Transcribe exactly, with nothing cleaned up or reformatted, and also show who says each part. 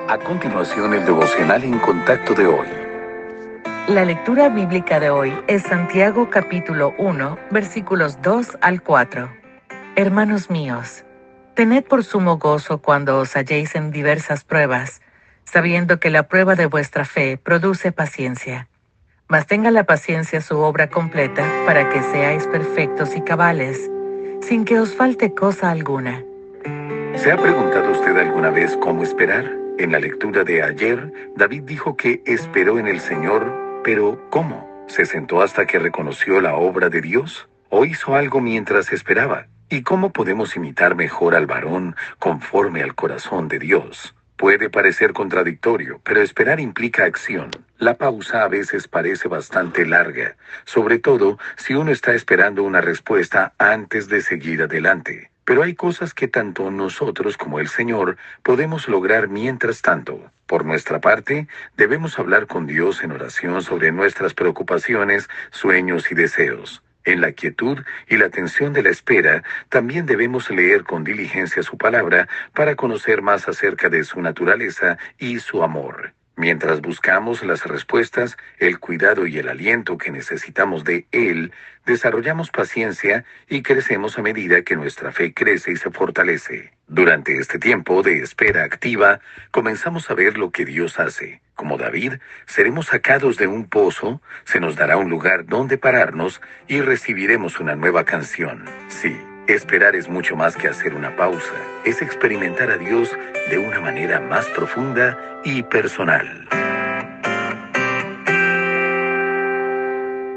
Speaker 1: A continuación, el devocional en contacto de hoy.
Speaker 2: La lectura bíblica de hoy es Santiago capítulo uno, versículos dos al cuatro. Hermanos míos, tened por sumo gozo cuando os halléis en diversas pruebas, sabiendo que la prueba de vuestra fe produce paciencia. Mas tenga la paciencia su obra completa, para que seáis perfectos y cabales, sin que os falte cosa alguna.
Speaker 1: ¿Se ha preguntado usted alguna vez cómo esperar? En la lectura de ayer, David dijo que esperó en el Señor, pero ¿cómo? ¿Se sentó hasta que reconoció la obra de Dios? ¿O hizo algo mientras esperaba? ¿Y cómo podemos imitar mejor al varón conforme al corazón de Dios? Puede parecer contradictorio, pero esperar implica acción. La pausa a veces parece bastante larga, sobre todo si uno está esperando una respuesta antes de seguir adelante. Pero hay cosas que tanto nosotros como el Señor podemos lograr mientras tanto. Por nuestra parte, debemos hablar con Dios en oración sobre nuestras preocupaciones, sueños y deseos. En la quietud y la tensión de la espera, también debemos leer con diligencia su palabra para conocer más acerca de su naturaleza y su amor. Mientras buscamos las respuestas, el cuidado y el aliento que necesitamos de Él, desarrollamos paciencia y crecemos a medida que nuestra fe crece y se fortalece. Durante este tiempo de espera activa, comenzamos a ver lo que Dios hace. Como David, seremos sacados de un pozo, se nos dará un lugar donde pararnos y recibiremos una nueva canción. Sí. Esperar es mucho más que hacer una pausa, es experimentar a Dios de una manera más profunda y personal.